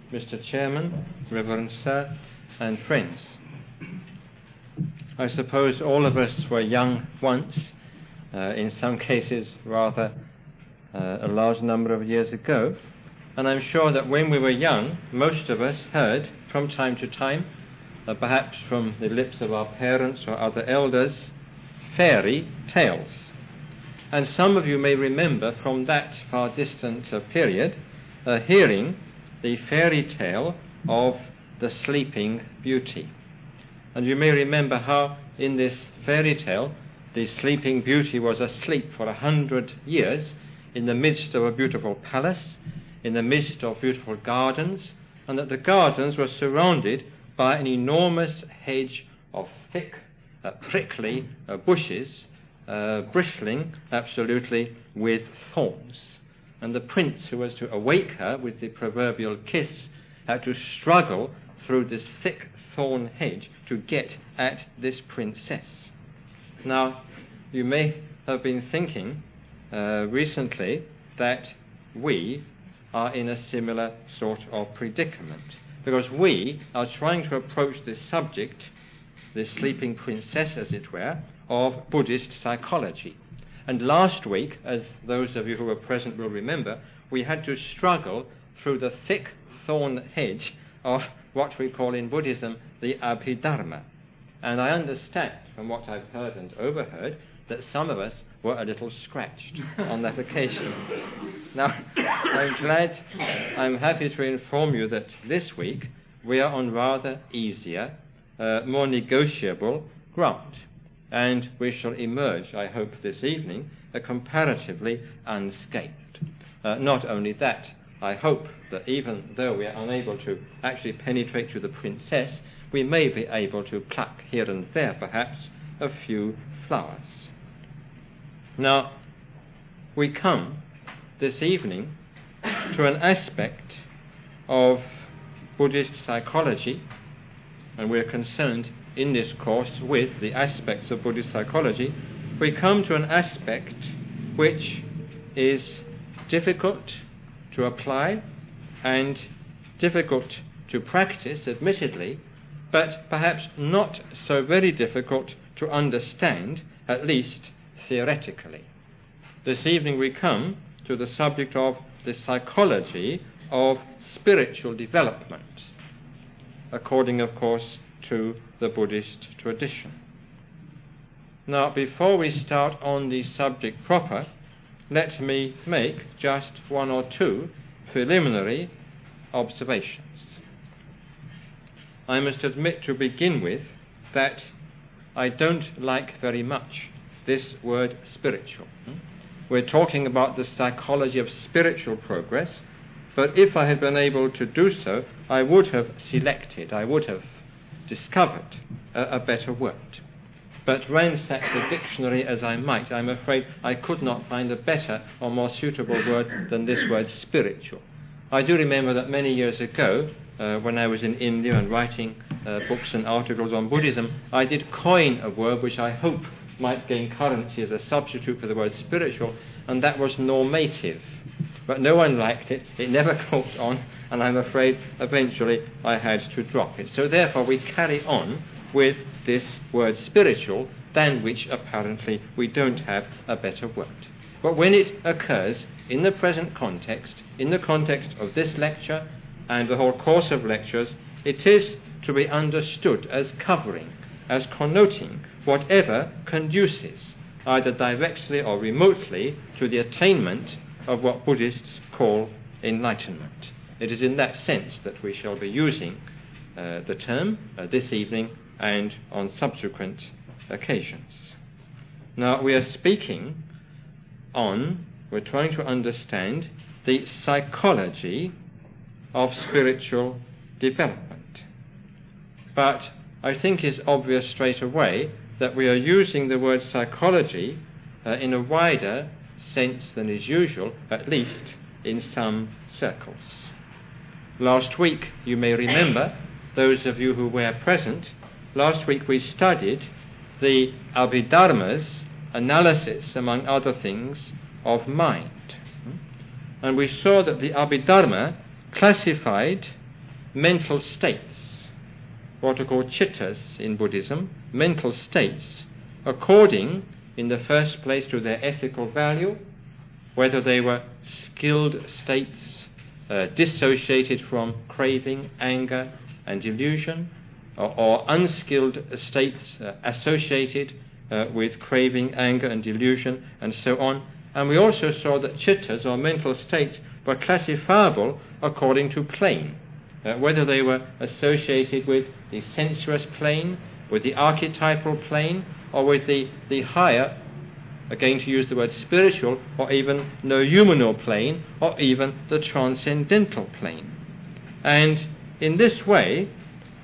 Mr. Chairman, Reverend Sir, and friends. I suppose all of us were young once, in some cases rather a large number of years ago, and I'm sure that when we were young, most of us heard from time to time, perhaps from the lips of our parents or other elders, fairy tales. And some of you may remember from that far distant period hearing the fairy tale of the Sleeping Beauty. And you may remember how in this fairy tale the Sleeping Beauty was asleep for 100 years in the midst of a beautiful palace, in the midst of beautiful gardens, and that the gardens were surrounded by an enormous hedge of thick, prickly bushes, bristling absolutely with thorns. And the prince who was to awake her with the proverbial kiss had to struggle through this thick thorn hedge to get at this princess. Now, you may have been thinking recently that we are in a similar sort of predicament, because we are trying to approach this subject, this sleeping princess as it were, of Buddhist psychology. And last week, as those of you who were present will remember, we had to struggle through the thick thorn hedge of what we call in Buddhism the Abhidharma. And I understand from what I've heard and overheard that some of us were a little scratched on that occasion. Now, I'm happy to inform you that this week we are on rather easier, more negotiable ground. And we shall emerge, I hope, this evening, comparatively unscathed. Not only that, I hope that even though we are unable to actually penetrate to the princess, we may be able to pluck here and there, perhaps, a few flowers. Now, we come this evening to an aspect of Buddhist psychology, and we're concerned in this course with the aspects of Buddhist psychology. We come to an aspect which is difficult to apply and difficult to practice, admittedly, but perhaps not so very difficult to understand, at least theoretically. This evening we come to the subject of the psychology of spiritual development, according, of course, to the Buddhist tradition. Now, before we start on the subject proper, let me make just one or two preliminary observations. I must admit to begin with that I don't like very much this word spiritual. We're talking about the psychology of spiritual progress, but if I had been able to do so, I would have discovered a better word. But ransack the dictionary as I might, I'm afraid I could not find a better or more suitable word than this word spiritual. I do remember that many years ago, when I was in India and writing books and articles on Buddhism, I did coin a word which I hope might gain currency as a substitute for the word spiritual, and that was normative. But no one liked it, it never caught on, and I'm afraid eventually I had to drop it. So therefore we carry on with this word spiritual, than which apparently we don't have a better word. But when it occurs in the present context, in the context of this lecture and the whole course of lectures, it is to be understood as covering, as connoting whatever conduces, either directly or remotely, to the attainment of what Buddhists call enlightenment. It is in that sense that we shall be using the term this evening and on subsequent occasions. Now, we're trying to understand the psychology of spiritual development. But I think it's obvious straight away that we are using the word psychology in a wider sense than is usual, at least in some circles. Last week, you may remember, those of you who were present, last week we studied the Abhidharma's analysis, among other things, of mind. And we saw that the Abhidharma classified mental states, what are called chittas in Buddhism, mental states, according, in the first place, to their ethical value, whether they were skilled states dissociated from craving, anger, and delusion, or unskilled states associated with craving, anger, and delusion, and so on. And we also saw that chittas, or mental states, were classifiable according to plane, whether they were associated with the sensuous plane, with the archetypal plane, or with the higher, again to use the word spiritual, or even noumenal plane, or even the transcendental plane. And in this way,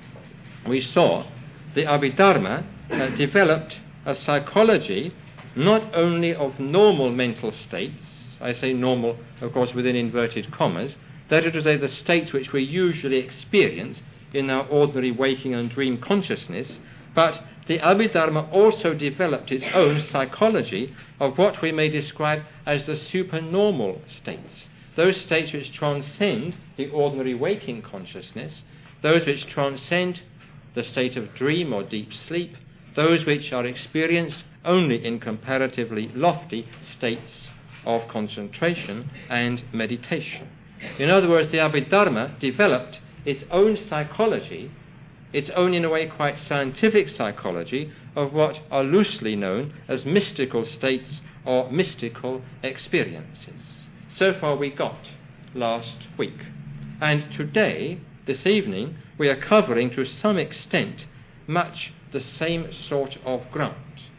we saw the Abhidharma developed a psychology not only of normal mental states, I say normal, of course, within inverted commas, that is to say the states which we usually experience in our ordinary waking and dream consciousness, but the Abhidharma also developed its own psychology of what we may describe as the supernormal states, those states which transcend the ordinary waking consciousness, those which transcend the state of dream or deep sleep, those which are experienced only in comparatively lofty states of concentration and meditation. In other words, the Abhidharma developed its own psychology, its own, in a way, quite scientific psychology of what are loosely known as mystical states or mystical experiences. So far we got last week. And today, this evening, we are covering to some extent much the same sort of ground.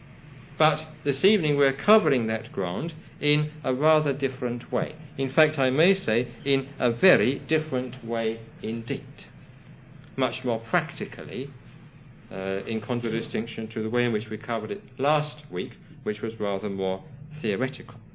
But this evening we're covering that ground in a rather different way. In fact, I may say in a very different way indeed. Much more practically, in contradistinction to the way in which we covered it last week, which was rather more theoretical.